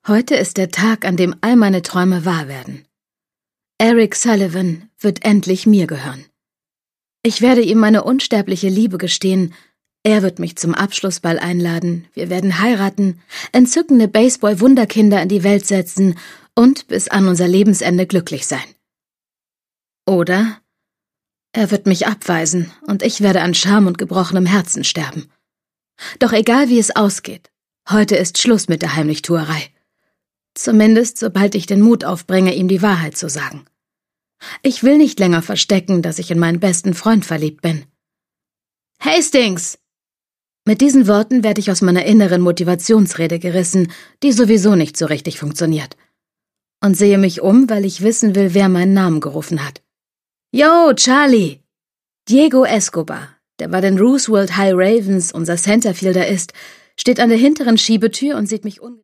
Heute ist der Tag, an dem all meine Träume wahr werden. Eric Sullivan wird endlich mir gehören. Ich werde ihm meine unsterbliche Liebe gestehen, er wird mich zum Abschlussball einladen, wir werden heiraten, entzückende Baseball-Wunderkinder in die Welt setzen und bis an unser Lebensende glücklich sein. Oder er wird mich abweisen und ich werde an Scham und gebrochenem Herzen sterben. Doch egal wie es ausgeht, heute ist Schluss mit der Heimlichtuerei. Zumindest sobald ich den Mut aufbringe, ihm die Wahrheit zu sagen. Ich will nicht länger verstecken, dass ich in meinen besten Freund verliebt bin. Hastings! Mit diesen Worten werde ich aus meiner inneren Motivationsrede gerissen, die sowieso nicht so richtig funktioniert. Und sehe mich um, weil ich wissen will, wer meinen Namen gerufen hat. Yo, Charlie! Diego Escobar, der bei den Roosevelt High Ravens unser Centerfielder ist, steht an der hinteren Schiebetür und sieht mich